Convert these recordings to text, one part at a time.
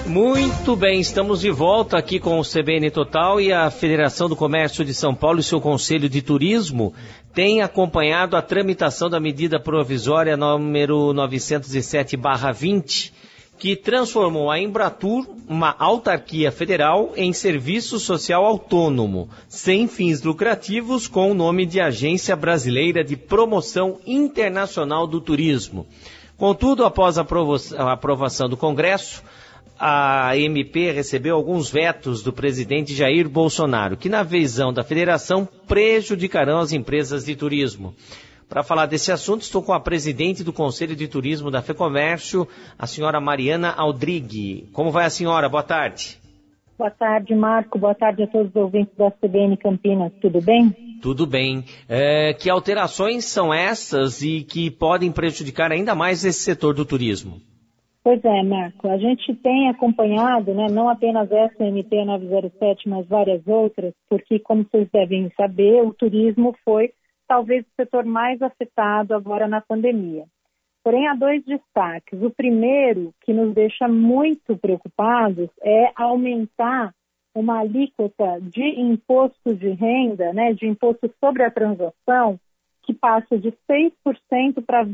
Muito bem, estamos de volta aqui com o CBN Total e a Federação do Comércio de São Paulo e seu Conselho de Turismo tem acompanhado a tramitação da medida provisória número 907/20, que transformou a Embratur, uma autarquia federal, em serviço social autônomo, sem fins lucrativos, com o nome de Agência Brasileira de Promoção Internacional do Turismo. Contudo, após a aprovação do Congresso, a MP recebeu alguns vetos do presidente Jair Bolsonaro, que, na visão da federação, prejudicarão as empresas de turismo. Para falar desse assunto, estou com a presidente do Conselho de Turismo da FEComércio, a senhora Mariana Aldrigue. Como vai a senhora? Boa tarde. Boa tarde, Marco. Boa tarde a todos os ouvintes da CBN Campinas. Tudo bem? Tudo bem. Que alterações são essas e que podem prejudicar ainda mais esse setor do turismo? Pois é, Marco. A gente tem acompanhado, não apenas essa MP 907, mas várias outras, porque, como vocês devem saber, o turismo foi talvez o setor mais afetado agora na pandemia. Porém, há dois destaques. O primeiro, que nos deixa muito preocupados, é aumentar uma alíquota de imposto de renda, de imposto sobre a transação, que passa de 6% para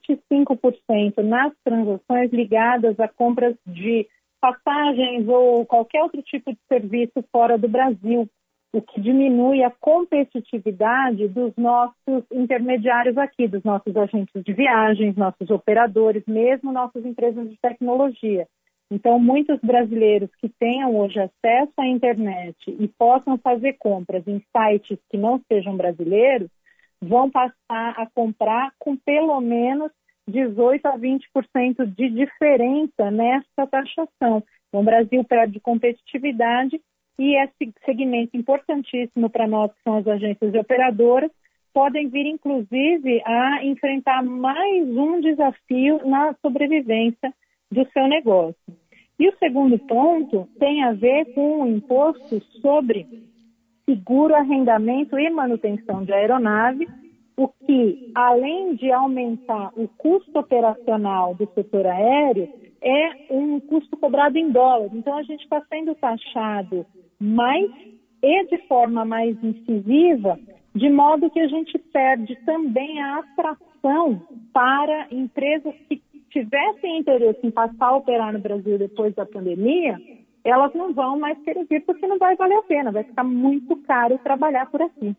25% nas transações ligadas a compras de passagens ou qualquer outro tipo de serviço fora do Brasil, o que diminui a competitividade dos nossos intermediários aqui, dos nossos agentes de viagens, nossos operadores, mesmo nossas empresas de tecnologia. Então, muitos brasileiros que tenham hoje acesso à internet e possam fazer compras em sites que não sejam brasileiros, vão passar a comprar com pelo menos 18% a 20% de diferença nessa taxação. Então, o Brasil perde competitividade e esse segmento importantíssimo para nós, que são as agências de operadoras, podem vir, inclusive, a enfrentar mais um desafio na sobrevivência do seu negócio. E o segundo ponto tem a ver com o imposto sobre seguro, arrendamento e manutenção de aeronave, o que, além de aumentar o custo operacional do setor aéreo, é um custo cobrado em dólar. Então, a gente está sendo taxado mais e de forma mais incisiva, de modo que a gente perde também a atração para empresas que tivessem interesse em passar a operar no Brasil depois da pandemia. Elas não vão mais querer vir porque não vai valer a pena, vai ficar muito caro trabalhar por aqui.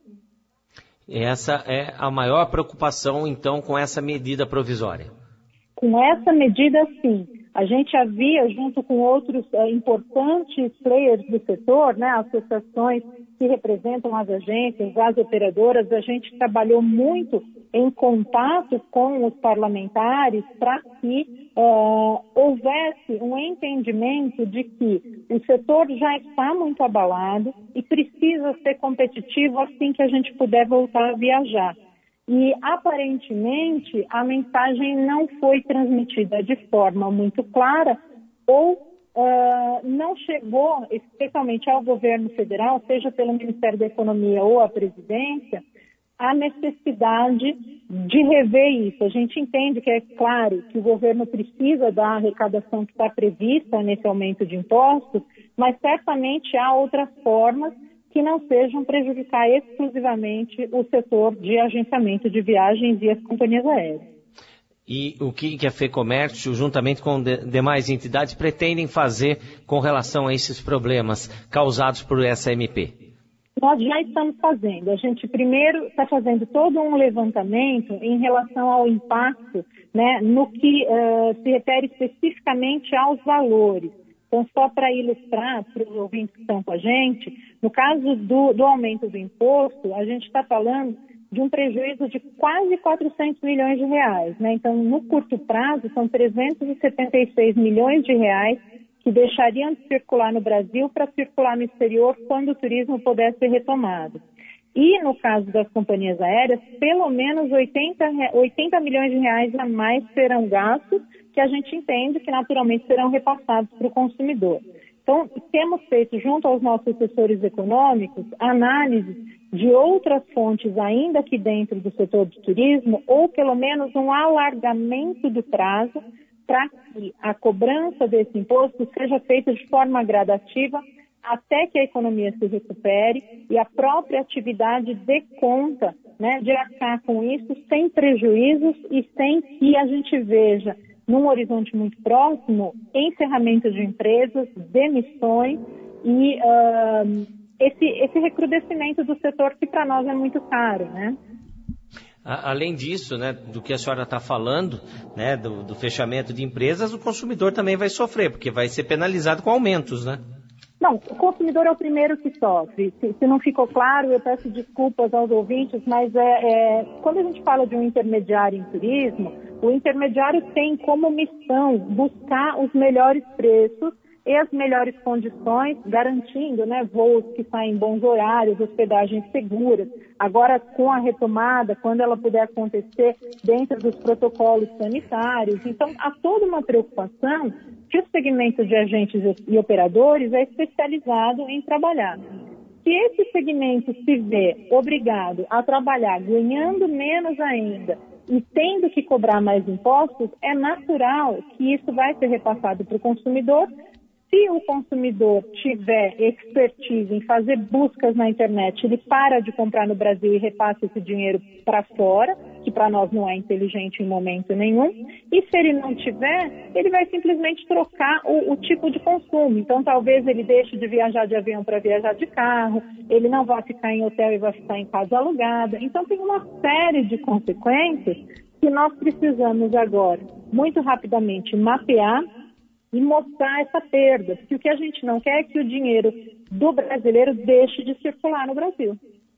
Essa é a maior preocupação, então, com essa medida provisória? Com essa medida, sim. A gente havia, junto com outros importantes players do setor, associações que representam as agências, as operadoras, a gente trabalhou muito em contato com os parlamentares para que houvesse um entendimento de que o setor já está muito abalado e precisa ser competitivo assim que a gente puder voltar a viajar. E, aparentemente, a mensagem não foi transmitida de forma muito clara ou não chegou, especialmente ao governo federal, seja pelo Ministério da Economia ou a presidência, a necessidade de rever isso. A gente entende que é claro que o governo precisa da arrecadação que está prevista nesse aumento de impostos, mas certamente há outras formas que não sejam prejudicar exclusivamente o setor de agenciamento de viagens e as companhias aéreas. E o que a FEComércio, juntamente com demais entidades, pretendem fazer com relação a esses problemas causados por essa MP? Nós já estamos fazendo. A gente primeiro está fazendo todo um levantamento em relação ao impacto, no que se refere especificamente aos valores. Então, só para ilustrar para os ouvintes que estão com a gente, no caso do aumento do imposto, a gente está falando de um prejuízo de quase 400 milhões de reais. Então, no curto prazo, são 376 milhões de reais que deixariam de circular no Brasil para circular no exterior quando o turismo puder ser retomado. E, no caso das companhias aéreas, pelo menos 80 milhões de reais a mais serão gastos, que a gente entende que naturalmente serão repassados para o consumidor. Então, temos feito, junto aos nossos assessores econômicos, análise de outras fontes ainda aqui dentro do setor de turismo, ou pelo menos um alargamento do prazo para que a cobrança desse imposto seja feita de forma gradativa até que a economia se recupere e a própria atividade dê conta, né, de arcar com isso sem prejuízos e sem que a gente veja, num horizonte muito próximo, encerramento de empresas, demissões e esse recrudescimento do setor que para nós é muito caro, né? Além disso, né, do que a senhora está falando, né, do fechamento de empresas, o consumidor também vai sofrer, porque vai ser penalizado com aumentos, né? Não, o consumidor é o primeiro que sofre. Se não ficou claro, eu peço desculpas aos ouvintes, mas quando a gente fala de um intermediário em turismo, o intermediário tem como missão buscar os melhores preços e as melhores condições, garantindo, né, voos que saem em bons horários, hospedagens seguras. Agora, com a retomada, quando ela puder acontecer dentro dos protocolos sanitários. Então, há toda uma preocupação que o segmento de agentes e operadores é especializado em trabalhar. Se esse segmento se vê obrigado a trabalhar ganhando menos ainda e tendo que cobrar mais impostos, é natural que isso vai ser repassado para o consumidor. Se o consumidor tiver expertise em fazer buscas na internet, ele para de comprar no Brasil e repassa esse dinheiro para fora, que para nós não é inteligente em momento nenhum. E se ele não tiver, ele vai simplesmente trocar o tipo de consumo. Então, talvez ele deixe de viajar de avião para viajar de carro, ele não vai ficar em hotel e vai ficar em casa alugada. Então, tem uma série de consequências que nós precisamos agora, muito rapidamente, mapear e mostrar essa perda, porque o que a gente não quer é que o dinheiro do brasileiro deixe de circular no Brasil.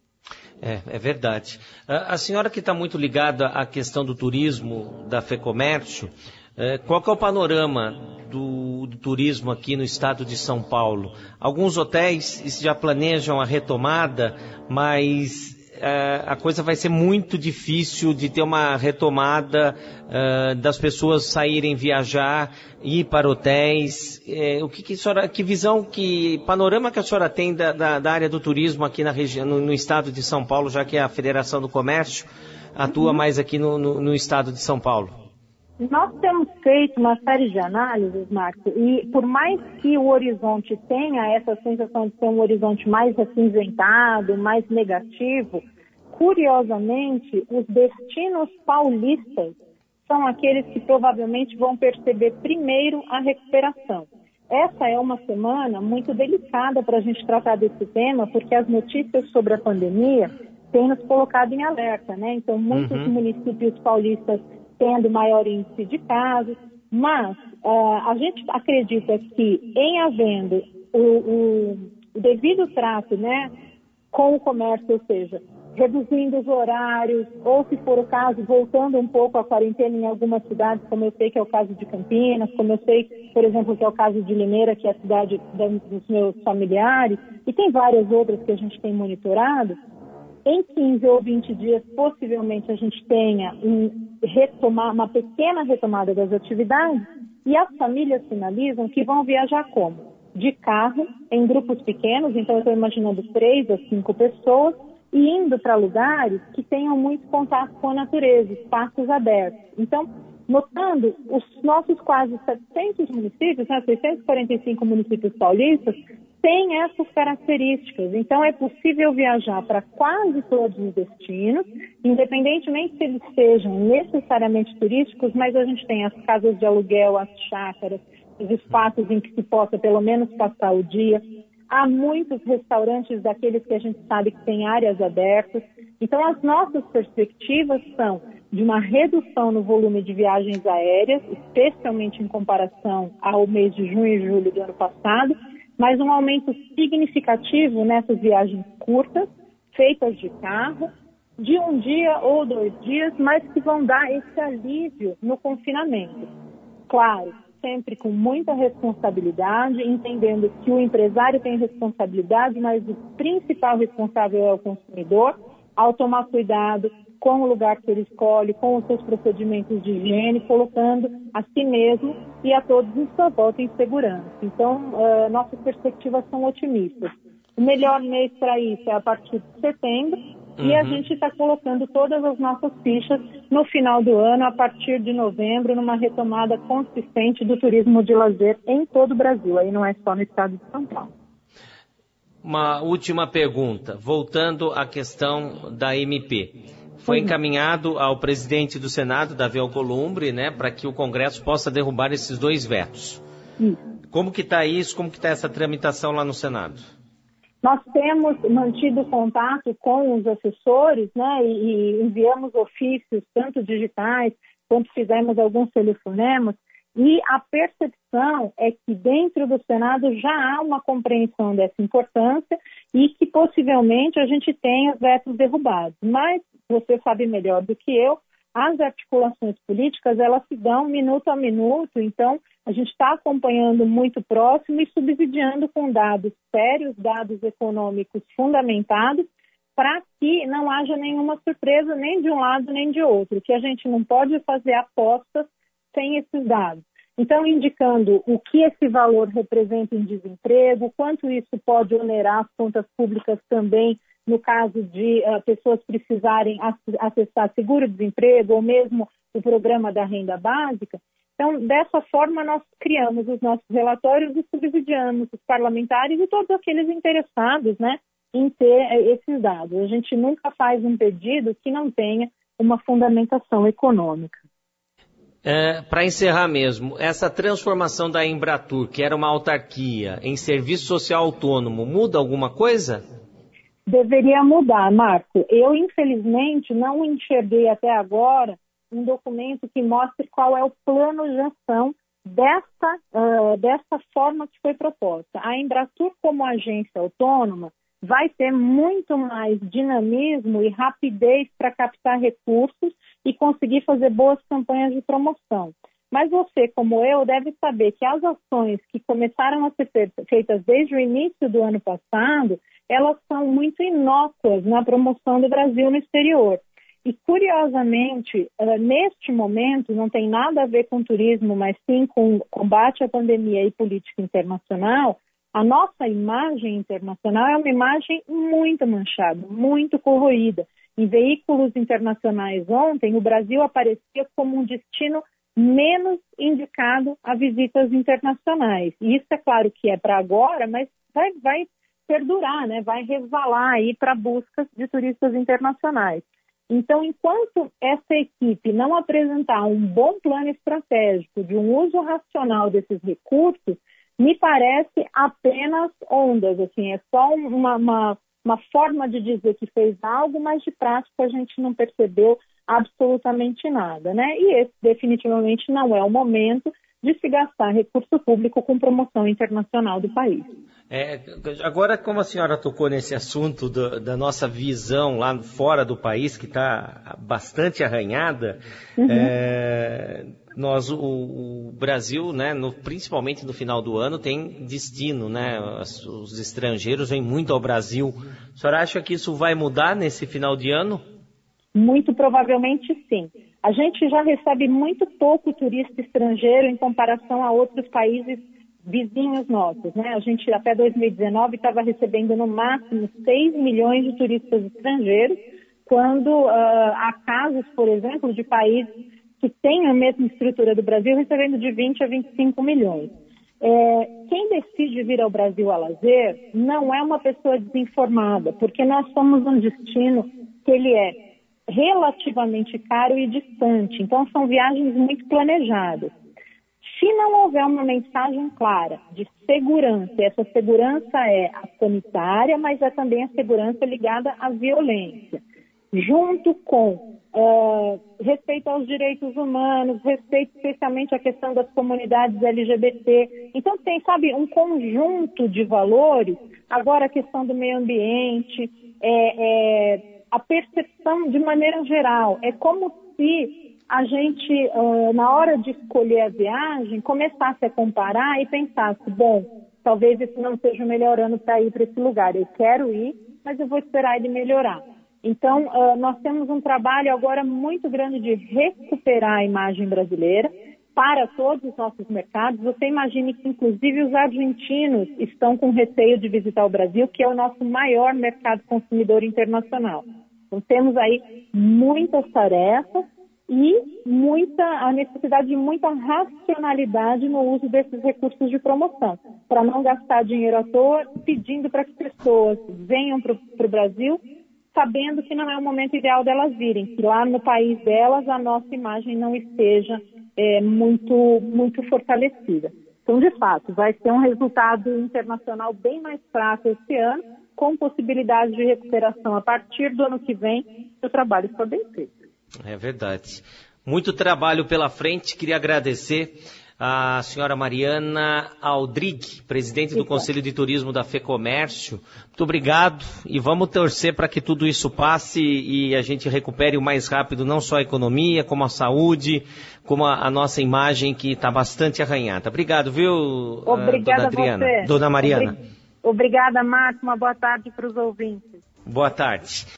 É verdade. A senhora que está muito ligada à questão do turismo, da FEComércio, qual que é o panorama do turismo aqui no estado de São Paulo? Alguns hotéis já planejam a retomada, mas a coisa vai ser muito difícil de ter uma retomada das pessoas saírem viajar, ir para hotéis. Que visão, que panorama que a senhora tem da área do turismo aqui na região, no estado de São Paulo, já que a Federação do Comércio atua mais aqui no estado de São Paulo? Nós temos feito uma série de análises, Marco, e por mais que o horizonte tenha essa sensação de ser um horizonte mais acinzentado, mais negativo, curiosamente, os destinos paulistas são aqueles que provavelmente vão perceber primeiro a recuperação. Essa é uma semana muito delicada para a gente tratar desse tema, porque as notícias sobre a pandemia têm nos colocado em alerta, né? Então, muitos municípios paulistas tendo maior índice de casos, mas a gente acredita que em havendo o devido trato, né, com o comércio, ou seja, reduzindo os horários, ou se for o caso, voltando um pouco à quarentena em algumas cidades, como eu sei que é o caso de Campinas, como eu sei, por exemplo, que é o caso de Limeira, que é a cidade dos meus familiares, e tem várias outras que a gente tem monitorado. Em 15 ou 20 dias, possivelmente, a gente tenha uma pequena retomada das atividades e as famílias sinalizam que vão viajar como? De carro, em grupos pequenos, então eu estou imaginando 3 a 5 pessoas, e indo para lugares que tenham muito contato com a natureza, espaços abertos. Então, notando os nossos quase 700 municípios, 645 municípios paulistas, tem essas características. Então, é possível viajar para quase todos os destinos, independentemente se eles sejam necessariamente turísticos, mas a gente tem as casas de aluguel, as chácaras, os espaços em que se possa pelo menos passar o dia. Há muitos restaurantes daqueles que a gente sabe que tem áreas abertas. Então, as nossas perspectivas são de uma redução no volume de viagens aéreas, especialmente em comparação ao mês de junho e julho do ano passado, mas um aumento significativo nessas viagens curtas, feitas de carro, de um dia ou 2 dias, mas que vão dar esse alívio no confinamento. Claro, sempre com muita responsabilidade, entendendo que o empresário tem responsabilidade, mas o principal responsável é o consumidor, ao tomar cuidado com o lugar que ele escolhe, com os seus procedimentos de higiene, colocando a si mesmo e a todos em sua volta em segurança. Então, nossas perspectivas são otimistas. O melhor mês para isso é a partir de setembro, e a gente está colocando todas as nossas fichas no final do ano, a partir de novembro, numa retomada consistente do turismo de lazer em todo o Brasil, aí não é só no estado de São Paulo. Uma última pergunta, voltando à questão da MP. Foi encaminhado ao presidente do Senado, Davi Alcolumbre, né, para que o Congresso possa derrubar esses 2 vetos. Como que está isso? Como que está essa tramitação lá no Senado? Nós temos mantido contato com os assessores, né, e enviamos ofícios, tanto digitais, quanto fizemos alguns telefonemas, e a percepção é que dentro do Senado já há uma compreensão dessa importância e que possivelmente a gente tenha os vetos derrubados. Mas, você sabe melhor do que eu, as articulações políticas, elas se dão minuto a minuto, então a gente está acompanhando muito próximo e subsidiando com dados sérios, dados econômicos fundamentados, para que não haja nenhuma surpresa nem de um lado nem de outro, que a gente não pode fazer apostas sem esses dados. Então, indicando o que esse valor representa em desemprego, quanto isso pode onerar as contas públicas também, no caso de pessoas precisarem acessar seguro-desemprego ou mesmo o programa da renda básica. Então, dessa forma, nós criamos os nossos relatórios e subsidiamos os parlamentares e todos aqueles interessados, né, em ter esses dados. A gente nunca faz um pedido que não tenha uma fundamentação econômica. Para encerrar mesmo, essa transformação da Embratur, que era uma autarquia, em serviço social autônomo, muda alguma coisa? Deveria mudar, Marco. Eu, infelizmente, não enxerguei até agora um documento que mostre qual é o plano de ação dessa forma que foi proposta. A Embratur, como agência autônoma, vai ter muito mais dinamismo e rapidez para captar recursos e conseguir fazer boas campanhas de promoção. Mas você, como eu, deve saber que as ações que começaram a ser feitas desde o início do ano passado, elas são muito inócuas na promoção do Brasil no exterior. E, curiosamente, neste momento, não tem nada a ver com turismo, mas sim com combate à pandemia e política internacional, a nossa imagem internacional é uma imagem muito manchada, muito corroída. Em veículos internacionais ontem, o Brasil aparecia como um destino menos indicado a visitas internacionais. E isso é claro que é para agora, mas vai perdurar, né? Vai resvalar aí para buscas de turistas internacionais. Então, enquanto essa equipe não apresentar um bom plano estratégico de um uso racional desses recursos, me parece apenas ondas, assim, é só uma forma de dizer que fez algo, mas de prática a gente não percebeu absolutamente nada, né? E esse definitivamente não é o momento de se gastar recurso público com promoção internacional do país. Agora, como a senhora tocou nesse assunto da nossa visão lá fora do país, que está bastante arranhada, o Brasil, né, principalmente no final do ano, tem destino, né? Os estrangeiros vêm muito ao Brasil. A senhora acha que isso vai mudar nesse final de ano? Muito provavelmente sim. A gente já recebe muito pouco turista estrangeiro em comparação a outros países vizinhos nossos, né? A gente até 2019 estava recebendo no máximo 6 milhões de turistas estrangeiros, quando há casos, por exemplo, de países que têm a mesma estrutura do Brasil recebendo de 20 a 25 milhões. Quem decide vir ao Brasil a lazer não é uma pessoa desinformada, porque nós somos um destino que ele é relativamente caro e distante, então são viagens muito planejadas. Se não houver uma mensagem clara de segurança, essa segurança é a sanitária, mas é também a segurança ligada à violência, junto com respeito aos direitos humanos, respeito especialmente à questão das comunidades LGBT. Então tem, sabe, um conjunto de valores. Agora a questão do meio ambiente, a percepção de maneira geral. É como se a gente, na hora de escolher a viagem, começasse a comparar e pensasse, bom, talvez esse não seja o melhor ano para ir para esse lugar. Eu quero ir, mas eu vou esperar ele melhorar. Então, nós temos um trabalho agora muito grande de recuperar a imagem brasileira para todos os nossos mercados. Você imagine que, inclusive, os argentinos estão com receio de visitar o Brasil, que é o nosso maior mercado consumidor internacional. Então, temos aí muitas tarefas e a necessidade de muita racionalidade no uso desses recursos de promoção, para não gastar dinheiro à toa, pedindo para que pessoas venham para o Brasil, sabendo que não é o momento ideal delas virem, que lá no país delas a nossa imagem não esteja muito fortalecida. Então, de fato, vai ser um resultado internacional bem mais fraco esse ano, com possibilidade de recuperação a partir do ano que vem, se o trabalho for bem feito. É verdade. Muito trabalho pela frente. Queria agradecer a senhora Mariana Aldrigue, presidente do Conselho de Turismo da FEComércio. Muito obrigado e vamos torcer para que tudo isso passe e a gente recupere o mais rápido não só a economia, como a saúde, como a nossa imagem que está bastante arranhada. Obrigado, viu, Obrigada, dona Adriana? Você. Dona Mariana. Obrigada, Marco. Uma boa tarde para os ouvintes. Boa tarde.